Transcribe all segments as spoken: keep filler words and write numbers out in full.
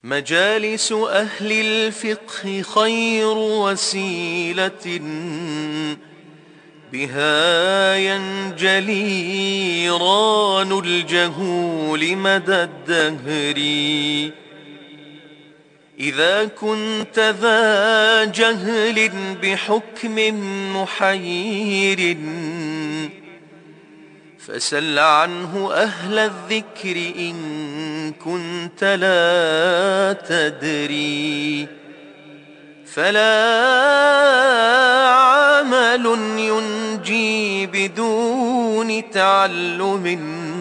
مجالس أهل الفقه خير وسيلة بها ينجلي ران الجهول مدى الدهر. إذا كنت ذا جهل بحكم محير فسل عنه أهل الذكر إن كنت لا تدري. فلا عمل ينجي بدون تعلم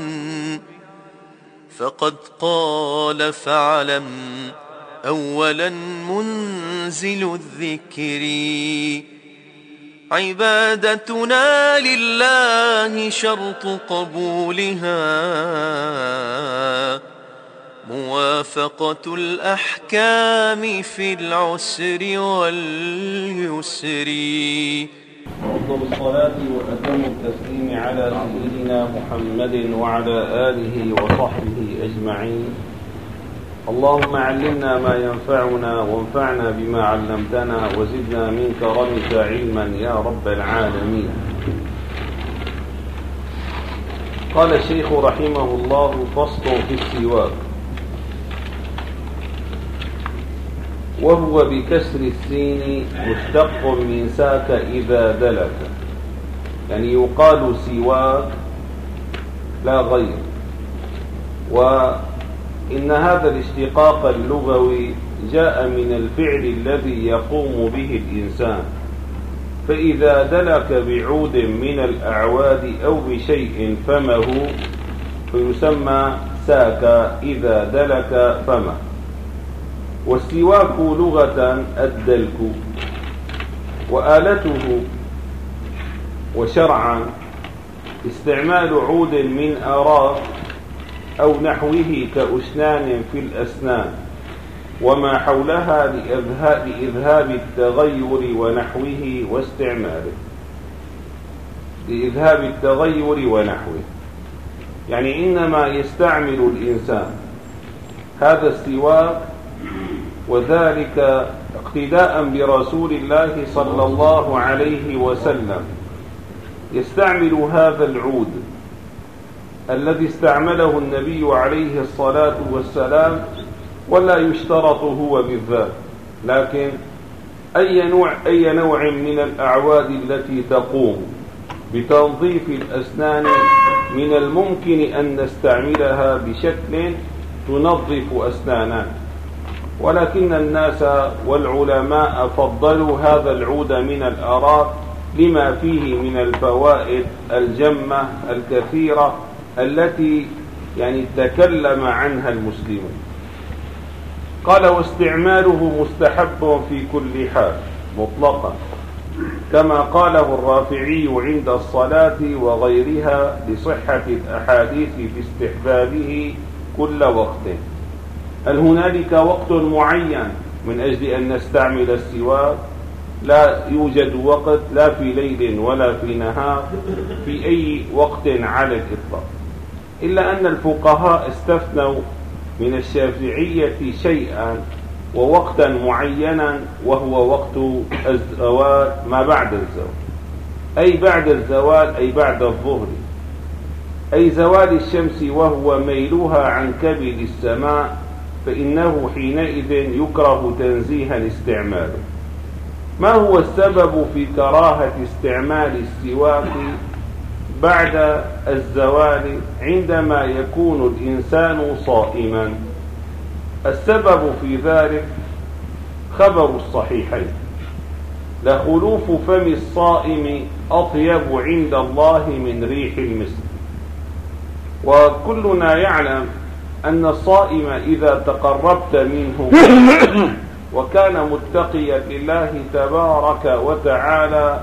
فقد قال فاعلم أولا منزل الذكر. عبادتنا لله شرط قبولها موافقة الأحكام في العسر واليسر. أفضل الصلاة وأتم التسليم على سيدنا محمد وعلى آله وصحبه أجمعين. اللهم علمنا ما ينفعنا وانفعنا بما علمتنا وزدنا من كرمك علما يا رب العالمين. قال الشيخ رحمه الله: فصل في السواك، وهو بكسر السين مشتق من ساك إذا دلك، يعني يقال سواك لا غير. وإن هذا الاشتقاق اللغوي جاء من الفعل الذي يقوم به الإنسان، فإذا دلك بعود من الأعواد أو بشيء فمه فيسمى ساك إذا دلك فمه. والسواك لغة الدلك، وآلته وشرعا استعمال عود من أراك أو نحوه كأسنان في الأسنان وما حولها لإذهاب التغير ونحوه واستعماله. لإذهاب التغير ونحوه يعني إنما يستعمل الإنسان هذا السواك، وذلك اقتداء برسول الله صلى الله عليه وسلم. يستعمل هذا العود الذي استعمله النبي عليه الصلاة والسلام، ولا يشترط هو بالذات، لكن أي نوع, أي نوع من الأعواد التي تقوم بتنظيف الأسنان من الممكن أن نستعملها بشكل تنظف أسناننا، ولكن الناس والعلماء فضلوا هذا العود من الأراك لما فيه من الفوائد الجمة الكثيرة التي يعني تكلم عنها المسلمون. قال: واستعماله مستحب في كل حال مطلقا، كما قاله الرافعي عند الصلاة وغيرها لصحة الأحاديث في استحبابه كل وقت. هل هنالك وقت معين من أجل أن نستعمل السواك؟ لا يوجد وقت، لا في ليل ولا في نهار، في أي وقت على الإطلاق، إلا أن الفقهاء استثنوا من الشافعية شيئا ووقتا معينا، وهو وقت الزوال ما بعد الزوال، أي بعد الزوال أي بعد الظهر، أي زوال الشمس وهو ميلها عن كبد السماء، فإنه حينئذ يكره تنزيها استعماله. ما هو السبب في كراهة استعمال السواك بعد الزوال عندما يكون الإنسان صائما؟ السبب في ذلك خبر الصحيحين: لخلوف فم الصائم أطيب عند الله من ريح المسك. وكلنا يعلم أن الصائم إذا تقربت منه وكان متقيا لله تبارك وتعالى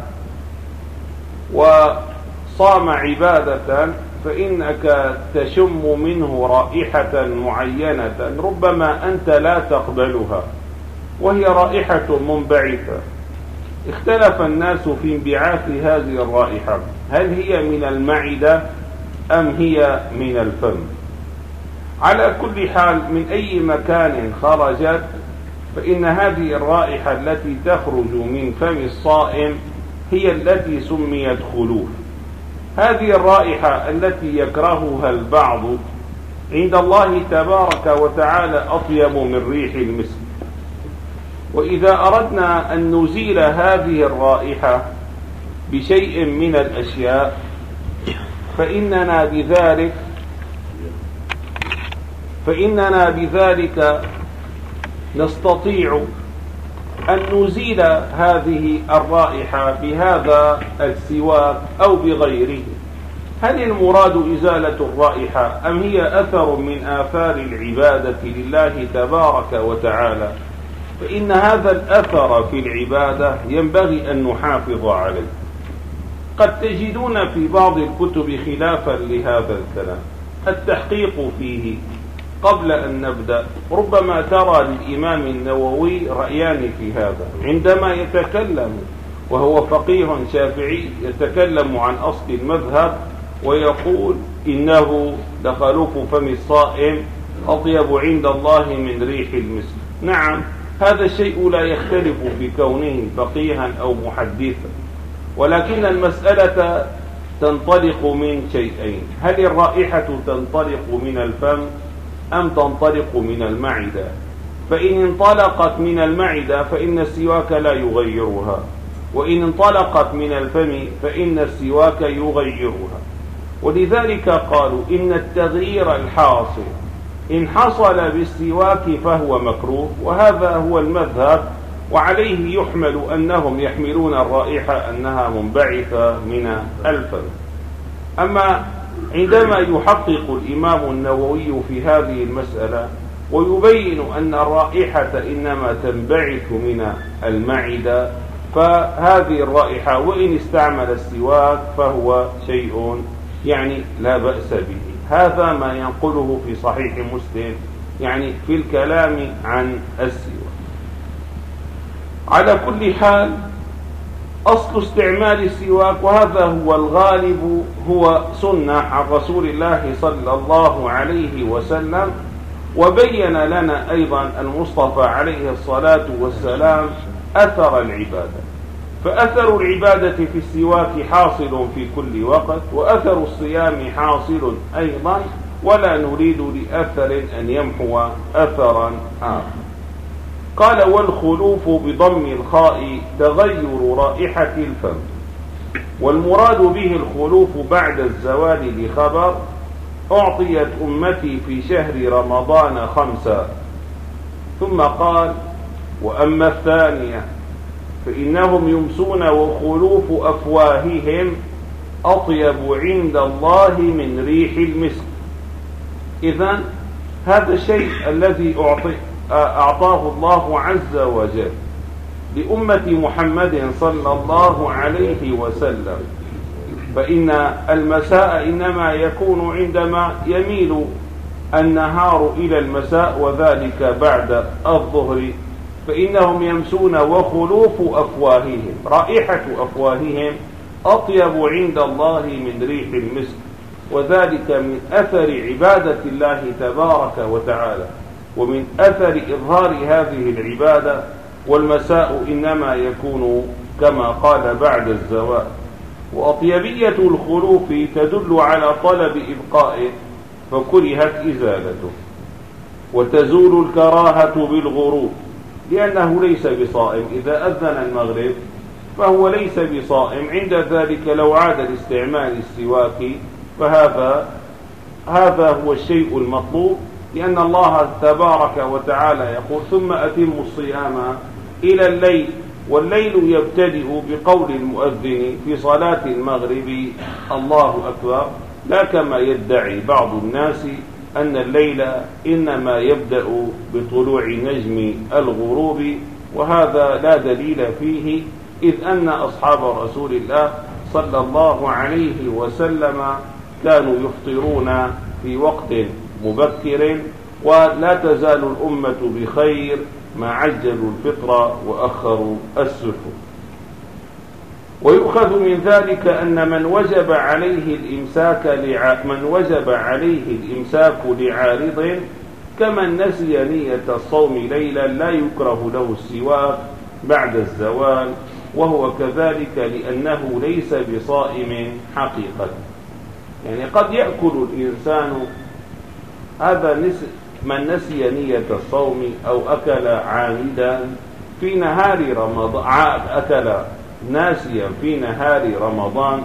وصام عبادة، فإنك تشم منه رائحة معينة ربما أنت لا تقبلها، وهي رائحة منبعثة. اختلف الناس في انبعاث هذه الرائحة، هل هي من المعدة أم هي من الفم؟ على كل حال من أي مكان خرجت فإن هذه الرائحة التي تخرج من فم الصائم هي التي سميت خلوف. هذه الرائحة التي يكرهها البعض عند الله تبارك وتعالى أطيب من ريح المسك. وإذا أردنا أن نزيل هذه الرائحة بشيء من الأشياء فإننا بذلك فإننا بذلك نستطيع أن نزيل هذه الرائحة بهذا السواك أو بغيره. هل المراد إزالة الرائحة أم هي أثر من آثار العبادة لله تبارك وتعالى؟ فإن هذا الأثر في العبادة ينبغي أن نحافظ عليه. قد تجدون في بعض الكتب خلافا لهذا الكلام. التحقيق فيه قبل أن نبدأ ربما ترى للإمام النووي رأيان في هذا عندما يتكلم، وهو فقيه شافعي يتكلم عن أصل المذهب ويقول إنه لخلوف فم الصائم أطيب عند الله من ريح المسك. نعم، هذا الشيء لا يختلف في كونه فقيها أو محدثا، ولكن المسألة تنطلق من شيئين: هل الرائحة تنطلق من الفم أم تنطلق من المعدة؟ فإن انطلقت من المعدة فإن السواك لا يغيرها، وإن انطلقت من الفم فإن السواك يغيرها. ولذلك قالوا إن التغيير الحاصل إن حصل بالسواك فهو مكروه، وهذا هو المذهب، وعليه يحمل أنهم يحملون الرائحة أنها منبعثة من الفم. أما عندما يحقق الإمام النووي في هذه المسألة ويبين أن الرائحة إنما تنبعث من المعدة، فهذه الرائحة وإن استعمل السواك فهو شيء يعني لا بأس به. هذا ما ينقله في صحيح مسلم يعني في الكلام عن السواك. على كل حال أصل استعمال السواك، وهذا هو الغالب، هو سنة عن رسول الله صلى الله عليه وسلم. وبين لنا أيضا المصطفى عليه الصلاة والسلام أثر العبادة، فأثر العبادة في السواك حاصل في كل وقت، وأثر الصيام حاصل أيضا، ولا نريد لأثر أن يمحو أثرا آخر. قال: والخلوف بضم الخاء تغير رائحة الفم. والمراد به الخلوف بعد الزوال لخبر: أعطيت أمتي في شهر رمضان خمسا. ثم قال: وأما الثانية فإنهم يمسون وخلوف أفواههم أطيب عند الله من ريح المسك. إذن هذا الشيء الذي أعطي أعطاه الله عز وجل لأمة محمد صلى الله عليه وسلم، فإن المساء إنما يكون عندما يميل النهار إلى المساء، وذلك بعد الظهر، فإنهم يمسون وخلوف أفواههم، رائحة أفواههم أطيب عند الله من ريح المسك، وذلك من أثر عبادة الله تبارك وتعالى، ومن أثر إظهار هذه العبادة. والمساء إنما يكون كما قال بعد الزوال. وأطيبية الخلوف تدل على طلب إبقائه فكرهت إزالته، وتزول الكراهة بالغروب، لأنه ليس بصائم. إذا أذن المغرب فهو ليس بصائم، عند ذلك لو عاد لاستعمال السواك فهذا هذا هو الشيء المطلوب، لأن الله تبارك وتعالى يقول: ثم أتموا الصيام إلى الليل. والليل يبتدئ بقول المؤذن في صلاة المغرب: الله أكبر، لا كما يدعي بعض الناس أن الليل إنما يبدأ بطلوع نجم الغروب، وهذا لا دليل فيه، إذ أن أصحاب رسول الله صلى الله عليه وسلم كانوا يفطرون في وقت مبكر، ولا تزال الأمة بخير ما عجلوا الفطر وأخروا السحور. ويؤخذ من ذلك أن من وجب عليه الإمساك لع... من وجب عليه الإمساك لعارض كمن نسي نية الصوم ليلا لا يكره له السواك بعد الزوال، وهو كذلك لأنه ليس بصائم حقيقة. يعني قد يأكل الإنسان هذا نس... من نسي نية الصوم أو أكل عامدا في نهار رمضان، أكل ناسيا في نهار رمضان،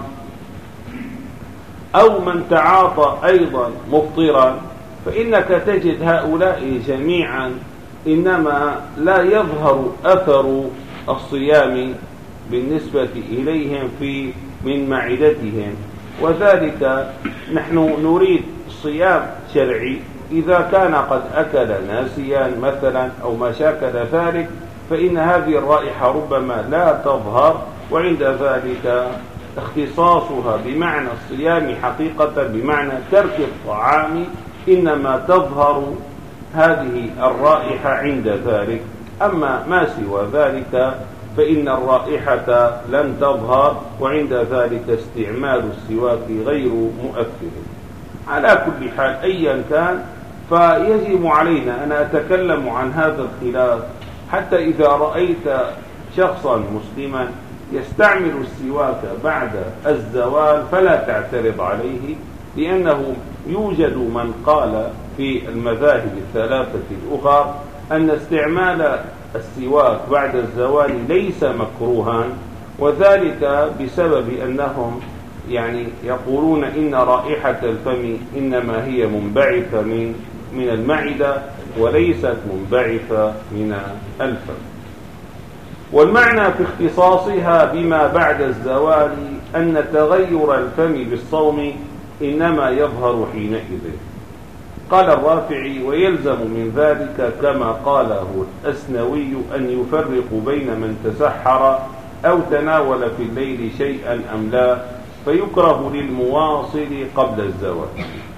أو من تعاطى أيضا مفطرا، فإنك تجد هؤلاء جميعا إنما لا يظهر أثر الصيام بالنسبة إليهم في من معدتهم. وذلك نحن نريد صيام شرعي إذا كان قد أكل ناسيا مثلا أو ما شاكل ذلك، فإن هذه الرائحة ربما لا تظهر، وعند ذلك اختصاصها بمعنى الصيام حقيقة بمعنى ترك الطعام إنما تظهر هذه الرائحة عند ذلك. أما ما سوى ذلك فإن الرائحة لن تظهر، وعند ذلك استعمال السواك غير مؤثر. على كل حال أيا كان فيجب علينا أن أتكلم عن هذا الخلاف، حتى إذا رأيت شخصا مسلما يستعمل السواك بعد الزوال فلا تعترض عليه، لأنه يوجد من قال في المذاهب الثلاثة الأخرى أن استعمال السواك بعد الزوال ليس مكروها، وذلك بسبب أنهم يعني يقولون إن رائحة الفم إنما هي منبعثة من من المعدة وليست منبعثة من الفم. والمعنى في اختصاصها بما بعد الزوال أن تغير الفم بالصوم إنما يظهر حينئذ. قال الرافعي: ويلزم من ذلك كما قاله الأسنوي أن يفرق بين من تسحر أو تناول في الليل شيئا أم لا، فيكره للمواصل قبل الزوال،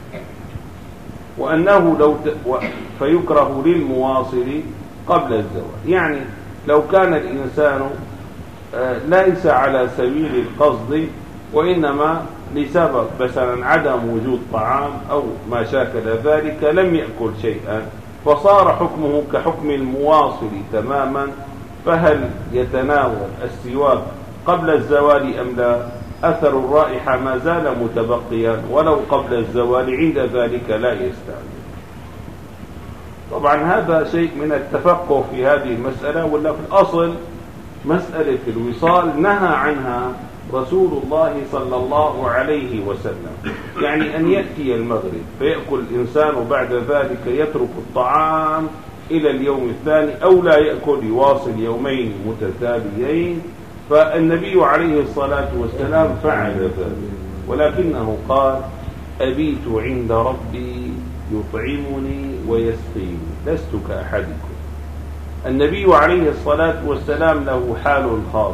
وأنه لو ت... و... فيكره للمواصل قبل الزوال. يعني لو كان الإنسان ليس على سبيل القصد وإنما لسبب مثلا عدم وجود طعام أو ما شاكل ذلك لم يأكل شيئا، فصار حكمه كحكم المواصل تماما، فهل يتناول السواك قبل الزوال أم لا؟ أثر الرائحة ما زال متبقيا ولو قبل الزوال، عند ذلك لا يستعمل. طبعا هذا شيء من التفقه في هذه المسألة، ولا في الأصل مسألة الوصال نهى عنها رسول الله صلى الله عليه وسلم. يعني أن يأتي المغرب فيأكل الإنسان وبعد ذلك يترك الطعام إلى اليوم الثاني، أو لا يأكل يواصل يومين متتاليين، فالنبي عليه الصلاة والسلام فعل ذلك، ولكنه قال: أبيت عند ربي يطعمني ويسقيني لست كأحدكم. النبي عليه الصلاة والسلام له حال خاص،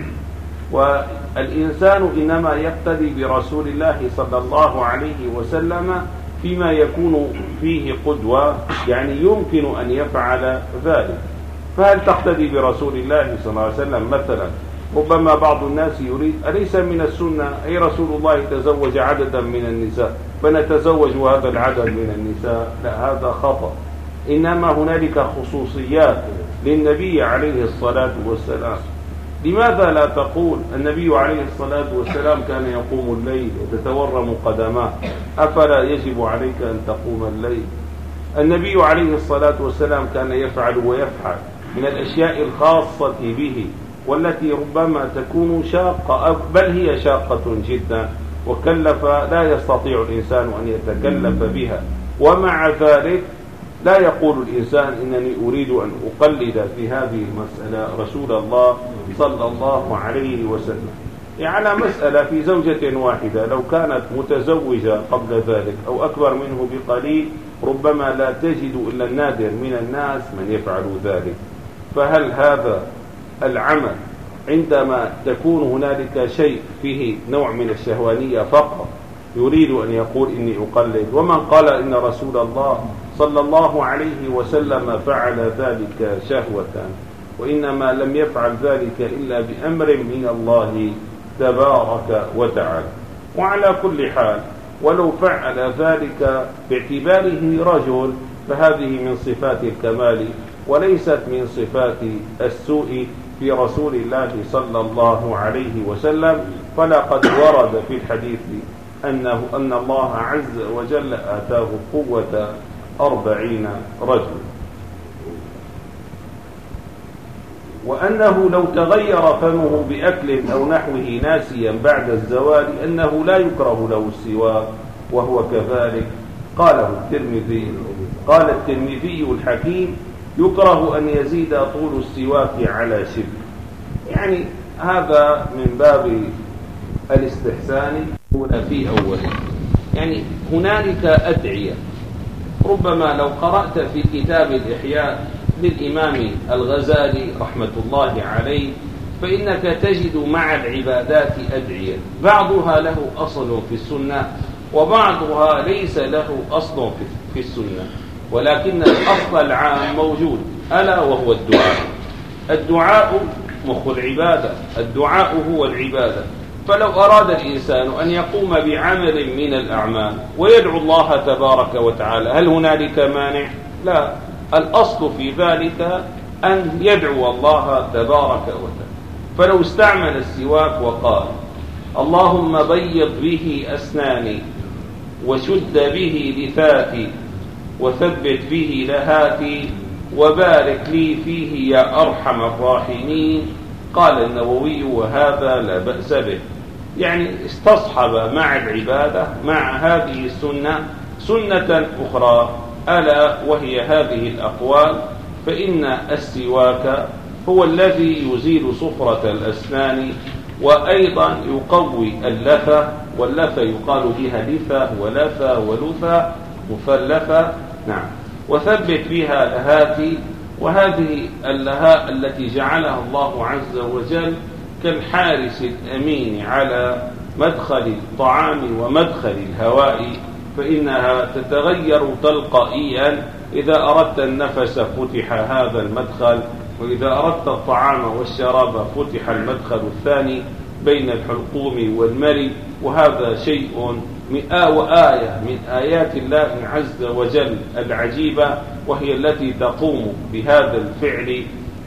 والإنسان إنما يقتدي برسول الله صلى الله عليه وسلم فيما يكون فيه قدوة، يعني يمكن أن يفعل ذلك. فهل تقتدي برسول الله صلى الله عليه وسلم؟ مثلا ربما بعض الناس يريد: أليس من السنة أي رسول الله تزوج عددا من النساء فنتزوج هذا العدد من النساء؟ لا، هذا خطأ. إنما هنالك خصوصيات للنبي عليه الصلاة والسلام. لماذا لا تقول النبي عليه الصلاة والسلام كان يقوم الليل وتتورم قدماه، أفلا يجب عليك أن تقوم الليل؟ النبي عليه الصلاة والسلام كان يفعل ويفعل من الأشياء الخاصة به والتي ربما تكون شاقة، بل هي شاقة جدا، وكلف لا يستطيع الإنسان أن يتكلف بها. ومع ذلك لا يقول الإنسان إنني أريد أن أقلد في هذه المسألة رسول الله صلى الله عليه وسلم. يعني على مسألة في زوجة واحدة لو كانت متزوجة قبل ذلك أو أكبر منه بقليل ربما لا تجد إلا النادر من الناس من يفعل ذلك. فهل هذا العمل عندما تكون هنالك شيء فيه نوع من الشهوانية فقط يريد أن يقول إني أقلد؟ ومن قال إن رسول الله صلى الله عليه وسلم فعل ذلك شهوة، وإنما لم يفعل ذلك إلا بأمر من الله تبارك وتعالى. وعلى كل حال ولو فعل ذلك باعتباره رجل فهذه من صفات الكمال وليست من صفات السوء في رسول الله صلى الله عليه وسلم. فلقد ورد في الحديث أنه أن الله عز وجل آتاه قوة أربعين رجل، وأنه لو تغير فمه بأكل أو نحوه ناسيا بعد الزوال أنه لا يكره له السواك، وهو كذلك قاله الترمذي. قال الترمذي الحكيم: يكره أن يزيد طول السواك على شبر. يعني هذا من باب الاستحسان في أوله. يعني هنالك أدعية ربما لو قرأت في كتاب الإحياء للإمام الغزالي رحمة الله عليه فإنك تجد مع العبادات أدعية بعضها له أصل في السنة وبعضها ليس له أصل في السنة، ولكن الأصل العام موجود ألا وهو الدعاء. الدعاء مخ العبادة، الدعاء هو العبادة. فلو أراد الإنسان أن يقوم بعمل من الأعمال ويدعو الله تبارك وتعالى هل هنالك مانع؟ لا، الأصل في ذلك أن يدعو الله تبارك وتعالى. فلو استعمل السواك وقال: اللهم بيض به أسناني وشد به لثاتي وثبت به لهاتي وبارك لي فيه يا أرحم الراحمين، قال النووي: وهذا لا بأس به. يعني استصحب مع العبادة مع هذه السنة سنة أخرى ألا وهي هذه الأقوال. فإن السواك هو الذي يزيل صفرة الأسنان وأيضا يقوي اللثة، واللثة يقال بها لثة ولثة ولثة مثلثة، نعم، وثبت بها لهاتي. وهذه اللهاء التي جعلها الله عز وجل كالحارس الأمين على مدخل الطعام ومدخل الهواء، فإنها تتغير تلقائيا. إذا أردت النفس فتح هذا المدخل، وإذا أردت الطعام والشراب فتح المدخل الثاني بين الحلقوم والمري. وهذا شيء من وآية من آيات الله عز وجل العجيبة، وهي التي تقوم بهذا الفعل.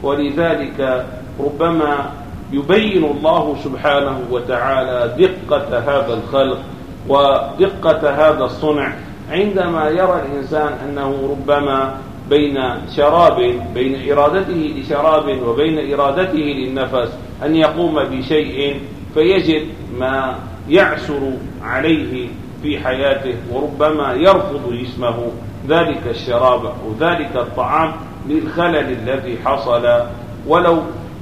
ولذلك ربما يبين الله سبحانه وتعالى دقة هذا الخلق ودقة هذا الصنع عندما يرى الإنسان أنه ربما بين شراب بين إرادته لشراب وبين إرادته للنفس أن يقوم بشيء فيجد ما يعسر عليه في حياته، وربما يرفض جسمه ذلك الشراب وذلك الطعام للخلل الذي حصل ولو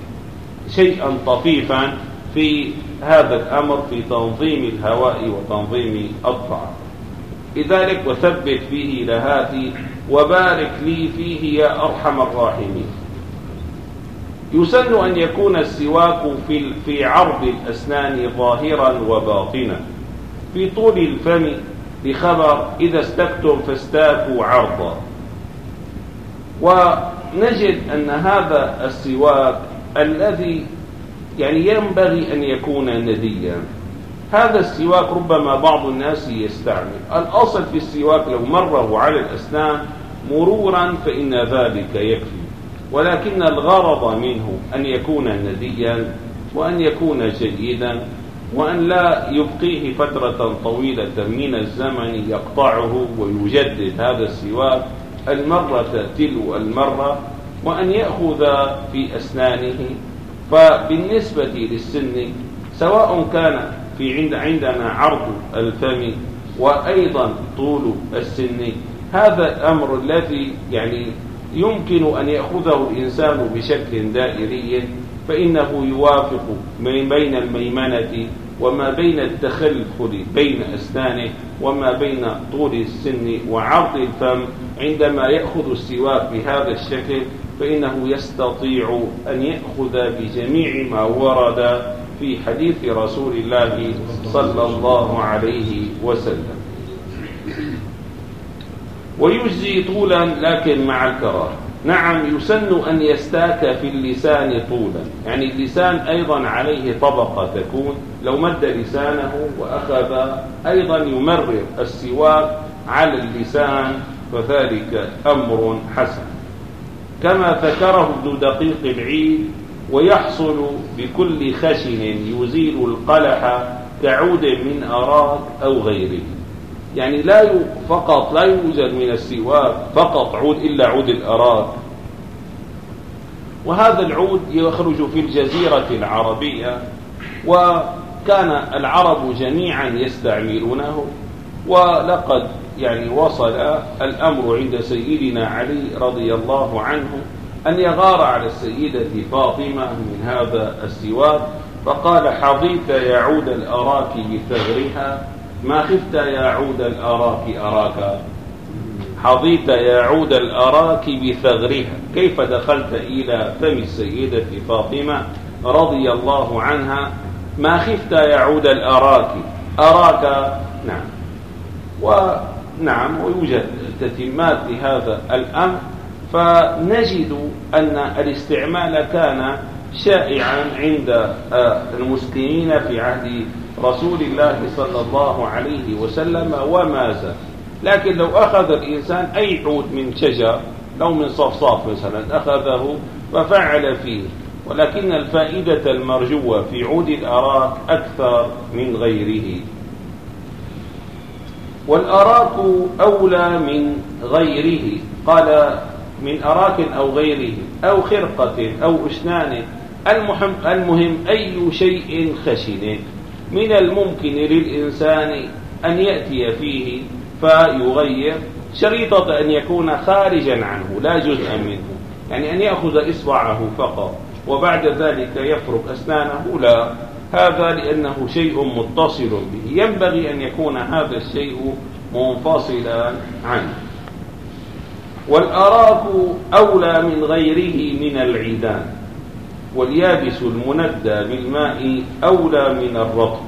شيئا طفيفا في هذا الأمر في تنظيم الهواء وتنظيم الطعام. لذلك وثبت به لهاتي وبارك لي فيه يا أرحم الراحمين. يسن أن يكون السواك في في عرض الأسنان ظاهرا وباطنا، في طول الفم لخبر إذا استكتم فاستاكوا عرضا. ونجد أن هذا السواك الذي يعني ينبغي أن يكون نديا، هذا السواك ربما بعض الناس يستعمل. الأصل في السواك لو مره على الأسنان مرورا فإن ذلك يكفي، ولكن الغرض منه أن يكون نديا وأن يكون جيدا وأن لا يبقيه فترة طويلة من الزمن يقطعه ويجدد هذا السواك المرة تلو المرة، وأن يأخذ في أسنانه. فبالنسبة للسن سواء كان في عند عندنا عرض الفم وأيضا طول السن، هذا الأمر الذي يعني يمكن أن يأخذه الإنسان بشكل دائري، فإنه يوافق بين الميمنة وما بين التخلخل بين أسنانه وما بين طول السن وعرض الفم. عندما يأخذ السواك بهذا الشكل فإنه يستطيع أن يأخذ بجميع ما ورد في حديث رسول الله صلى الله عليه وسلم. ويجزي طولا لكن مع الكراهة. نعم يسن أن يستاك في اللسان طولا، يعني اللسان أيضا عليه طبقة تكون، لو مد لسانه وأخذ أيضا يمرر السواك على اللسان فذلك أمر حسن، كما ذكره ابن دقيق العيد: ويحصل بكل خشن يزيل القلح كعود من أراك أو غيره. يعني لا فقط لا يوجد من السواك فقط عود إلا عود الأراك، وهذا العود يخرج في الجزيرة العربية، وكان العرب جميعا يستعملونه، ولقد يعني وصل الأمر عند سيدنا علي رضي الله عنه أن يغار على السيدة فاطمة من هذا السواك، فقال: حظيت يا عود الأراك بثغرها ما خفت يا عود الأراك أراك. حظيت يا عود الأراك بثغرها، كيف دخلت إلى فم السيدة فاطمة رضي الله عنها ما خفت يا عود الأراك أراك. نعم، ونعم ويوجد تتمات لهذا الأمر، فنجد أن الاستعمال كان شائعا عند المسلمين في عهد رسول الله صلى الله عليه وسلم وما زال. لكن لو أخذ الإنسان أي عود من شجر أو من صفصاف مثلا أخذه وفعل فيه، ولكن الفائدة المرجوة في عود الأراك أكثر من غيره. والأراك أولى من غيره، قال: من أراك أو غيره أو خرقة أو أشنان، المهم, المهم أي شيء خشن من الممكن للإنسان أن يأتي فيه فيغير، شريطة أن يكون خارجا عنه لا جزءا منه، يعني أن يأخذ إصبعه فقط وبعد ذلك يفرك أسنانه، لا، هذا لأنه شيء متصل به، ينبغي أن يكون هذا الشيء منفصلا عنه. والأراك أولى من غيره من العيدان، واليابس المندى بالماء أولى من الرطب،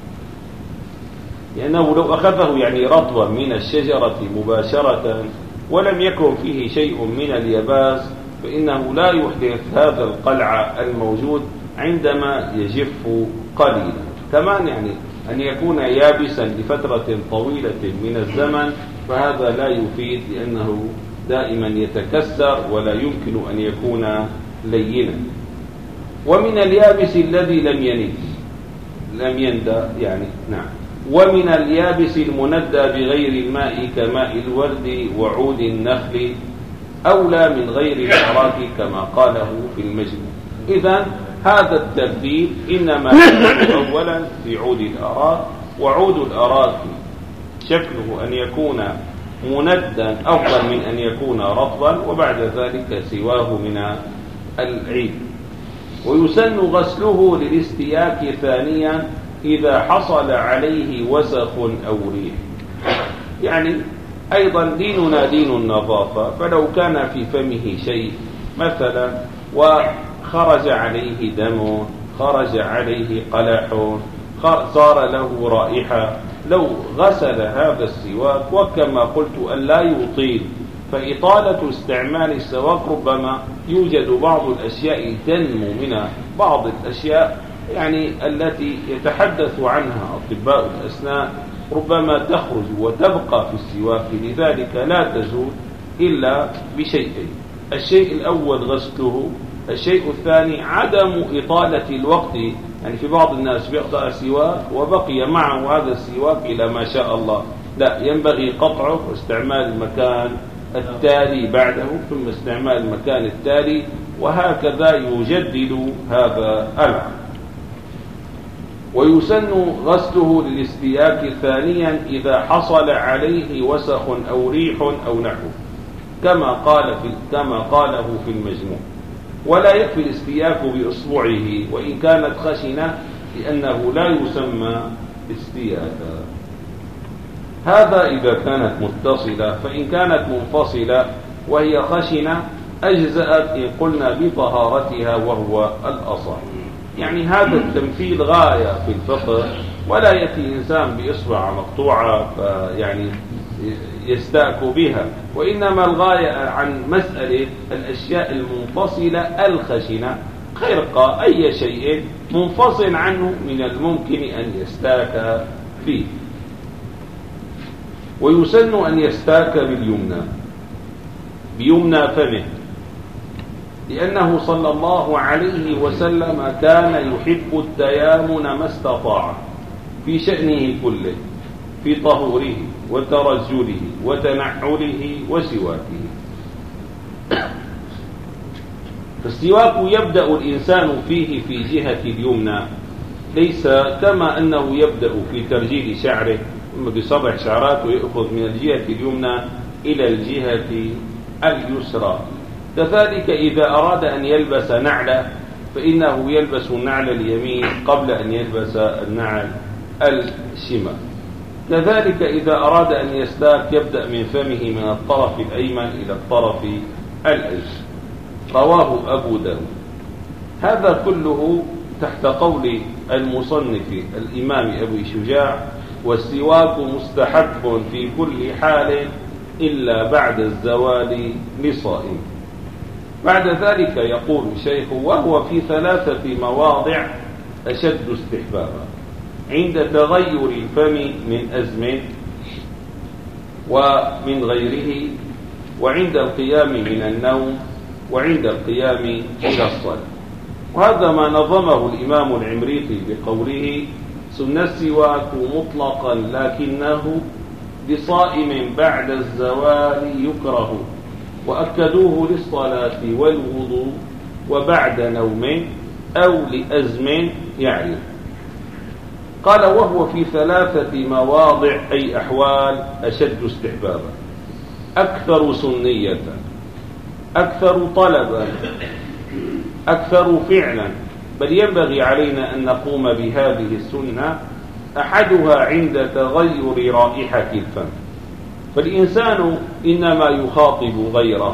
لأنه لو أخذه يعني رطبا من الشجرة مباشرة ولم يكن فيه شيء من اليباس فإنه لا يحدث هذا القلع الموجود عندما يجف قليلا. كمان يعني أن يكون يابسا لفترة طويلة من الزمن فهذا لا يفيد، لأنه دائما يتكسر ولا يمكن أن يكون لينا. ومن اليابس الذي لم يند لم يندى يعني نعم ومن اليابس المندى بغير الماء كماء الورد وعود النخل أولى من غير الأراك كما قاله في المجموع. إذن هذا الترتيب إنما يكون أولا في عود الأراك، وعود الأراك شكله أن يكون مندا أفضل من أن يكون رطبا، وبعد ذلك سواه من العيد. ويسن غسله للاستياك ثانيا إذا حصل عليه وسخ أو ريح. يعني أيضا ديننا دين النظافة، فلو كان في فمه شيء مثلا وخرج عليه دم، خرج عليه قلح، صار له رائحة، لو غسل هذا السواك، وكما قلت أن لا يطيل، فإطالة استعمال السواك ربما يوجد بعض الأشياء تنمو من بعض الأشياء يعني التي يتحدث عنها أطباء الأسنان ربما تخرج وتبقى في السواك، لذلك لا تزول إلا بشيئين: الشيء الأول غسله، الشيء الثاني عدم إطالة الوقت. يعني في بعض الناس بيقطع السواك وبقي معه هذا السواك إلى ما شاء الله، لا، ينبغي قطعه واستعمال المكان التالي بعده، ثم استعمال المكان التالي، وهكذا يجدد هذا العمل. ويسن غسله للاستياك ثانيا إذا حصل عليه وسخ أو ريح أو نحو، كما قال في كما قاله في المجموع. ولا يكفي الاستياك بإصبعه وإن كانت خشنة، لأنه لا يسمى استياكا. هذا إذا كانت متصلة، فإن كانت منفصلة وهي خشنة أجزأت إن قلنا بطهارتها وهو الأصح. يعني هذا التمثيل غاية في الفقه، ولا يأتي إنسان بإصبع مقطوعة فيعني يستاك بها، وإنما الغاية عن مسألة الأشياء المنفصلة الخشنة، خرقة أي شيء منفصل عنه من الممكن أن يستاك فيه. ويسن أن يستاك باليمنى بيمنى فمه، لأنه صلى الله عليه وسلم كان يحب التيامن ما استطاع في شأنه كله، في طهوره وترجله وتنعله وسواكه. فالسواك يبدأ الإنسان فيه في جهة اليمنى، ليس كما أنه يبدأ في ترجيل شعره بسبع شعرات ويأخذ من الجهة اليمنى إلى الجهة اليسرى. كذلك إذا أراد أن يلبس نعلا فإنه يلبس النعل اليمين قبل أن يلبس النعل الشمال. كذلك إذا أراد أن يستاك يبدأ من فمه من الطرف الأيمن إلى الطرف الأيسر. رواه أبو داود. هذا كله تحت قول المصنف الإمام أبي شجاع: والسواك مستحب في كل حال إلا بعد الزوال لصائم. بعد ذلك يقول الشيخ: وهو في ثلاثة مواضع أشد استحبابا: عند تغير الفم من أزم ومن غيره، وعند القيام من النوم، وعند القيام إلى الصلاة. وهذا ما نظمه الإمام العمريطي بقوله: سن السواك مطلقا لكنه لصائم بعد الزوال يكره، وأكدوه للصلاة والوضوء وبعد نوم أو لأزم يعرف. قال: وهو في ثلاثة مواضع أي أحوال أشد استحبابا: أكثر سنية، أكثر طلبا، أكثر فعلا. بل ينبغي علينا أن نقوم بهذه السنة. أحدها عند تغير رائحة الفم، فالإنسان إنما يخاطب غيره،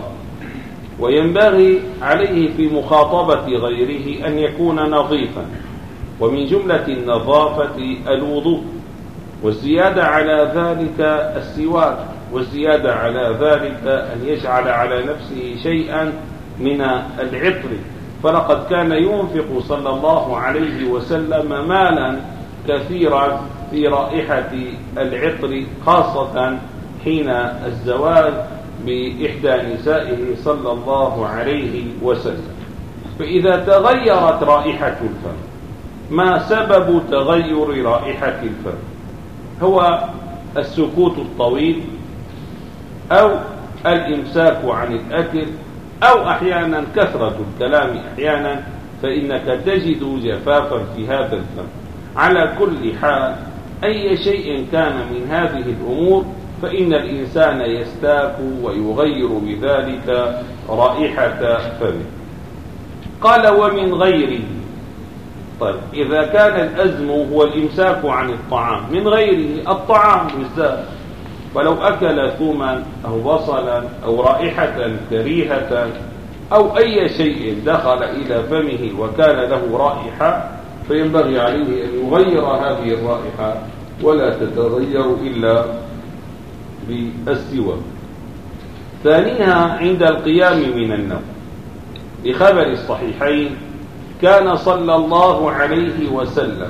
وينبغي عليه في مخاطبة غيره أن يكون نظيفا، ومن جملة النظافة الوضوء، والزيادة على ذلك السواك، والزيادة على ذلك أن يجعل على نفسه شيئا من العطر، فلقد كان ينفق صلى الله عليه وسلم مالا كثيرا في رائحة العطر، خاصة حين الزواج بإحدى نسائه صلى الله عليه وسلم. فإذا تغيرت رائحة الفم، ما سبب تغير رائحة الفم؟ هو السكوت الطويل، أو الإمساك عن الأكل، أو أحيانا كثرة الكلام أحيانا، فإنك تجد جفافا في هذا الفم. على كل حال أي شيء كان من هذه الأمور فإن الإنسان يستاك ويغير بذلك رائحة فمه. قال: ومن غيره. طيب، إذا كان الأزم هو الإمساك عن الطعام، من غيره الطعام بالذات، ولو أكل ثوما أو بصلا أو رائحة كريهة أو أي شيء دخل إلى فمه وكان له رائحة، فينبغي عليه أن يغير هذه الرائحة، ولا تتغير إلا بالسواك. ثانيها عند القيام من النوم، بخبر الصحيحين: كان صلى الله عليه وسلم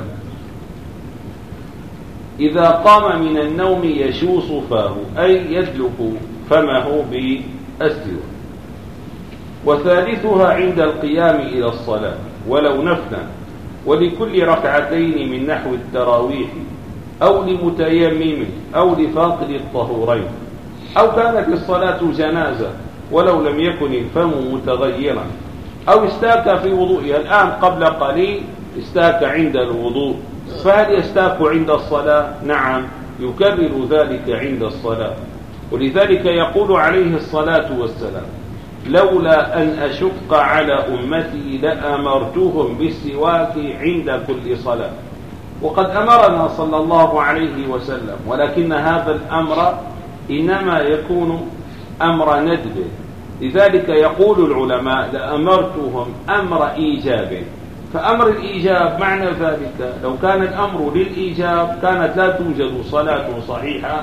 إذا قام من النوم يشوص فاه، أي يدلك فمه بالسواك. وثالثها عند القيام إلى الصلاة ولو نفلا، ولكل ركعتين من نحو التراويح، أو لمتيمم، أو لفاقد الطهورين، أو كانت الصلاة جنازة ولو لم يكن الفم متغيرا، أو استاك في وضوئها. الآن قبل قليل استاك عند الوضوء، فهل يستاك عند الصلاة؟ نعم، يكرر ذلك عند الصلاة. ولذلك يقول عليه الصلاة والسلام: لولا أن أشق على أمتي لأمرتهم بالسواك عند كل صلاة. وقد أمرنا صلى الله عليه وسلم، ولكن هذا الأمر إنما يكون أمر ندب. لذلك يقول العلماء: لأمرتهم أمر إيجاب. فأمر الإيجاب معنى ذلك لو كان الأمر للإيجاب كانت لا توجد صلاة صحيحة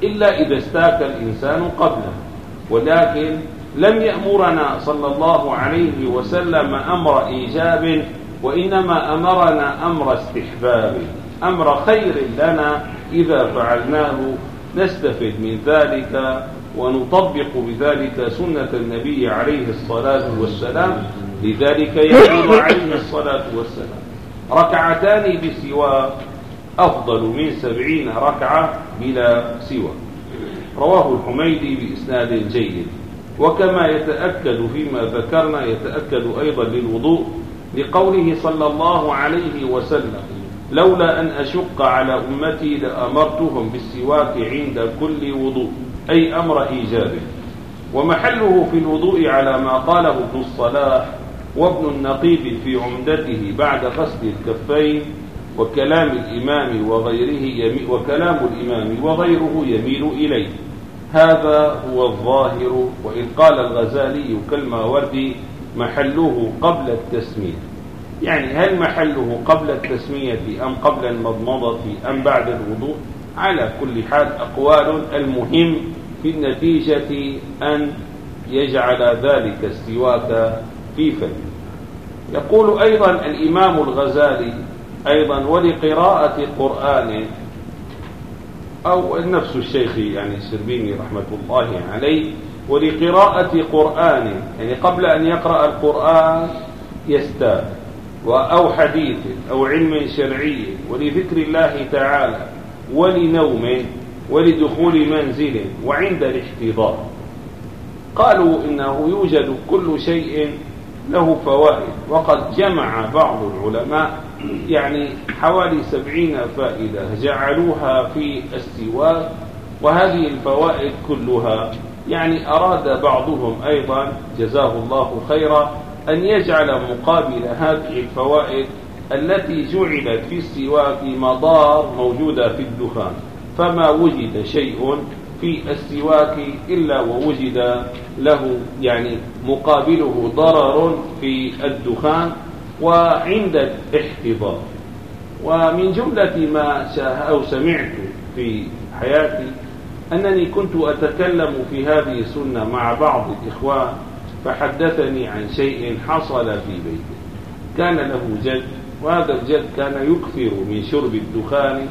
إلا إذا استاك الإنسان قبله. ولكن لم يأمرنا صلى الله عليه وسلم أمر إيجاب، وإنما أمرنا أمر استحباب، أمر خير لنا إذا فعلناه نستفد من ذلك ونطبق بذلك سنة النبي عليه الصلاة والسلام. لذلك يقول عليه الصلاة والسلام: ركعتان بسواك أفضل من سبعين ركعة بلا سواك. رواه الحميدي بإسناد جيد. وكما يتأكد فيما ذكرنا يتأكد أيضا للوضوء لقوله صلى الله عليه وسلم: لولا أن أشق على أمتي لأمرتهم بالسواك عند كل وضوء، أي أمر إيجاب. ومحله في الوضوء على ما قاله ابن الصلاح وابن النقيب في عمدته بعد غسل الكفين، وكلام الإمام وغيره يمي وكلام الإمام وغيره يميل إليه. هذا هو الظاهر. وإن قال الغزالي كالماوردي: محله قبل التسمية، يعني هل محله قبل التسمية أم قبل المضمضة أم بعد الوضوء؟ على كل حال أقوال. المهم في النتيجة أن يجعل ذلك السواك في فمه. يقول أيضا الإمام الغزالي أيضا: ولقراءة قرآن، أو نفس الشيخ يعني الشربيني رحمة الله عليه: ولقراءة قرآن، يعني قبل أن يقرأ القرآن يستاك، أو حديث أو علم شرعي، ولذكر الله تعالى، ولنوم، ولدخول منزل، وعند الاحتضار. قالوا إنه يوجد كل شيء له فوائد، وقد جمع بعض العلماء يعني حوالي سبعين فائدة جعلوها في السواك، وهذه الفوائد كلها يعني أراد بعضهم أيضا جزاه الله خيرا أن يجعل مقابل هذه الفوائد التي جعلت في السواك مضار موجودة في الدخان، فما وجد شيء في السواك إلا ووجد له يعني مقابله ضرر في الدخان وعند الاحتضار. ومن جملة ما أو سمعت في حياتي أنني كنت أتكلم في هذه السنة مع بعض الإخوان، فحدثني عن شيء حصل في بيته. كان له جد، وهذا الجد كان يكثر من شرب الدخان،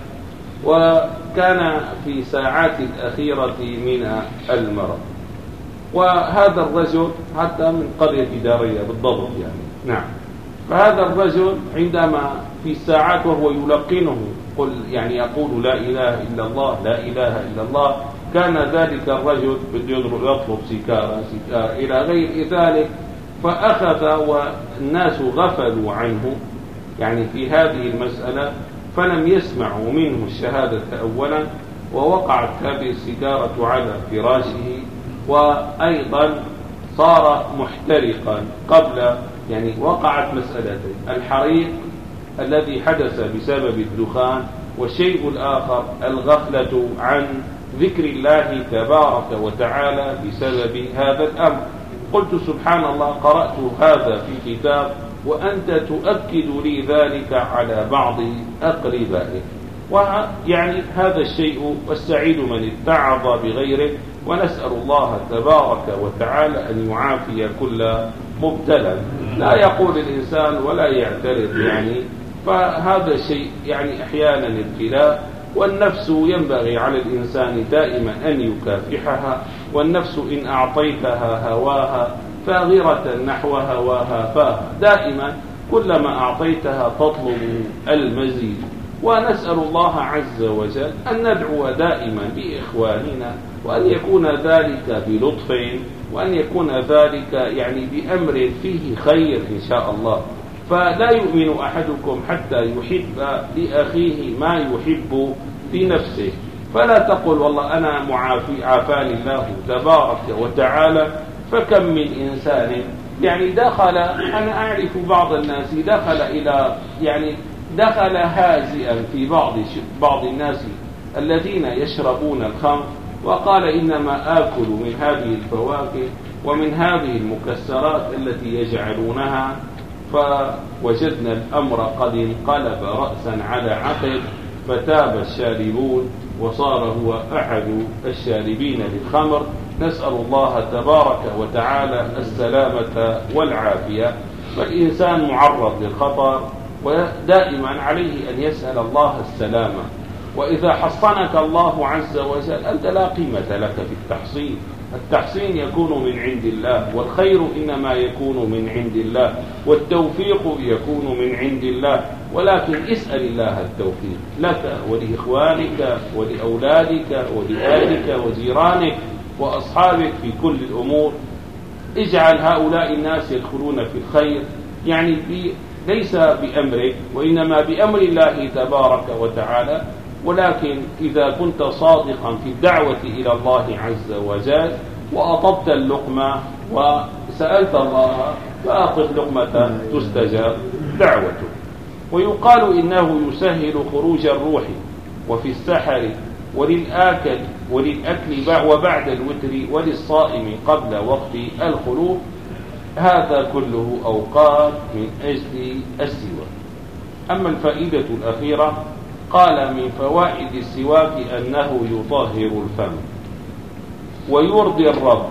وكان في ساعات الأخيرة من المرض. وهذا الرجل حتى من قرية دارية بالضبط يعني نعم فهذا الرجل عندما في الساعات وهو يلقنه قل يعني يقول لا إله إلا الله لا إله إلا الله، كان ذلك الرجل بده يطلب سكارة سكارة إلى غير ذلك، فأخذ والناس غفلوا عنه يعني في هذه المسألة، فلم يسمعوا منه الشهادة أولا، ووقعت هذه السكارة على فراشه، وأيضا صار محترقا قبل يعني وقعت مسألتين: الحريق الذي حدث بسبب الدخان، والشيء الآخر الغفلة عن ذكر الله تبارك وتعالى بسبب هذا الأمر. قلت سبحان الله، قرأت هذا في كتاب وأنت تؤكد لي ذلك على بعض أقربائك، ويعني هذا الشيء والسعيد من اتعظ بغيره، ونسأل الله تبارك وتعالى أن يعافي كل مبتلى. لا يقول الإنسان ولا يعترض يعني، فهذا الشيء يعني أحيانا ابتلاء، والنفس ينبغي على الإنسان دائما أن يكافحها، والنفس إن أعطيتها هواها فاغرة نحو هواها فاها، دائما كلما أعطيتها تطلب المزيد. ونسأل الله عز وجل أن ندعو دائما بإخواننا، وأن يكون ذلك بلطف، وأن يكون ذلك يعني بأمر فيه خير إن شاء الله. فلا يؤمن أحدكم حتى يحب لأخيه ما يحب لنفسه، فلا تقل والله أنا معافي عافاني الله تبارك وتعالى. فكم من إنسان يعني دخل، أنا أعرف بعض الناس دخل إلى يعني دخل هازئا في بعض بعض الناس الذين يشربون الخمر، وقال إنما آكل من هذه الفواكه ومن هذه المكسرات التي يجعلونها، فوجدنا الأمر قد انقلب رأسا على عقب، فتاب الشاربون وصار هو أحد الشاربين للخمر. نسأل الله تبارك وتعالى السلامة والعافية. فالإنسان معرض للخطر ودائما عليه أن يسأل الله السلامة. وإذا حصنك الله عز وجل أنت لا قيمة لك في التحصين. التحصين يكون من عند الله، والخير إنما يكون من عند الله، والتوفيق يكون من عند الله. ولكن اسأل الله التوفيق لك ولإخوانك ولأولادك ولآلك وجيرانك وأصحابك في كل الأمور. اجعل هؤلاء الناس يدخلون في الخير، يعني ليس بأمرك وإنما بأمر الله تبارك وتعالى. ولكن إذا كنت صادقا في الدعوة إلى الله عز وجل وأطبت اللقمة وسألت الله فأطب لقمة تستجاب دعوته. ويقال إنه يسهل خروج الروح وفي السحر وللآكل وللأكل وبعد الوتر وللصائم قبل وقت الخلوف. هذا كله أوقات من أجل السواك. أما الفائدة الأخيرة قال من فوائد السواك أنه يطهر الفم ويرضي الرب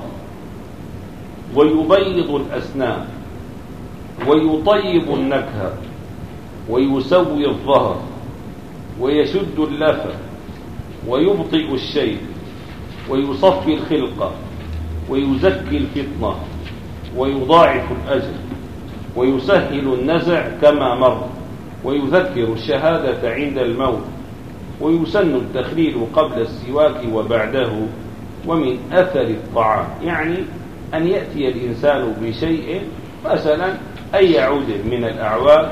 ويبيض الأسنان ويطيب النكهة ويسوي الظهر ويشد اللثة ويبطئ الشيء ويصفي الخلقة ويزكي الفطنة ويضاعف الأجر ويسهل النزع كما مر ويذكر الشهادة عند الموت ويسن التخليل قبل السواك وبعده. ومن أثر الطعام يعني أن يأتي الإنسان بشيء مثلا أي عود من الأعواد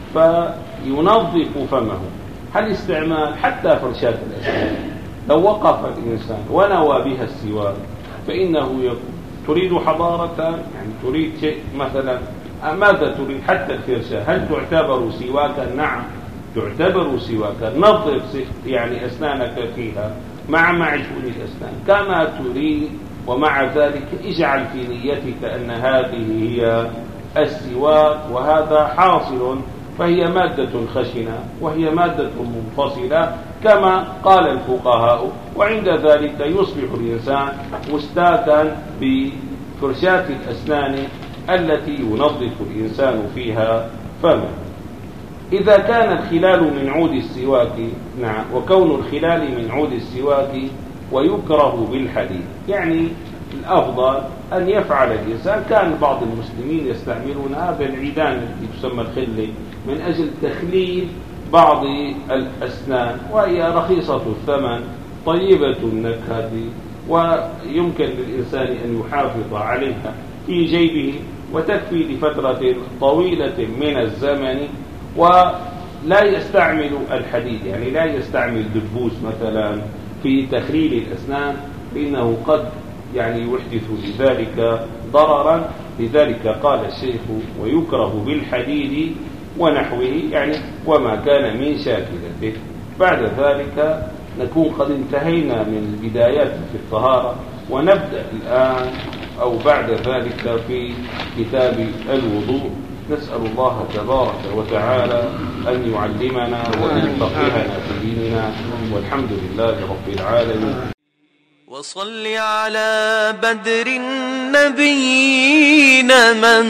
فينظف فمه. هل استعمال حتى فرشاة الأسنان لو وقف الإنسان ونوى بها السواك فإنه يكون تريد حضارة، يعني تريد شيء مثلا ماذا تريد؟ حتى الفرشاة هل تعتبر سواكا؟ نعم تعتبر سواكا. نظف يعني أسنانك فيها مع معجون الأسنان كما تريد، ومع ذلك اجعل في نيتك أن هذه هي السواك وهذا حاصل. فهي مادة خشنة وهي مادة منفصلة كما قال الفقهاء، وعند ذلك يصبح الإنسان مستاكا بفرشاة الأسنان التي ينظف الإنسان فيها فمه. إذا كان الخلال من عود السواك، نعم، وكون الخلال من عود السواك ويكره بالحديد، يعني الأفضل أن يفعل الإنسان. كان بعض المسلمين يستعملون هذا العيدان التي تسمى الخل من أجل تخليل بعض الأسنان، وهي رخيصة الثمن طيبة النكهة ويمكن للإنسان أن يحافظ عليها في جيبه وتكفي لفترة طويلة من الزمن. ولا يستعمل الحديد، يعني لا يستعمل دبوس مثلا في تخليل الأسنان لأنه قد يعني يحدث لذلك ضررا. لذلك قال الشيخ ويكره بالحديد ونحوه، يعني وما كان من شاكلته. بعد ذلك نكون قد انتهينا من البدايات في الطهارة، ونبدأ الآن أو بعد ذلك في كتاب الوضوء. نسأل الله تبارك وتعالى أن يعلمنا وأن يفقهنا في ديننا، والحمد لله رب العالمين. وصل على بدر النبيين من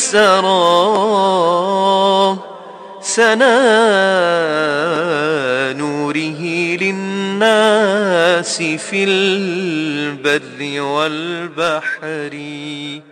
سرى سنا نوره للناس في البر والبحر.